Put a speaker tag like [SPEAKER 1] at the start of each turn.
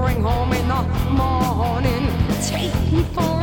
[SPEAKER 1] bring home in the morning. Take me for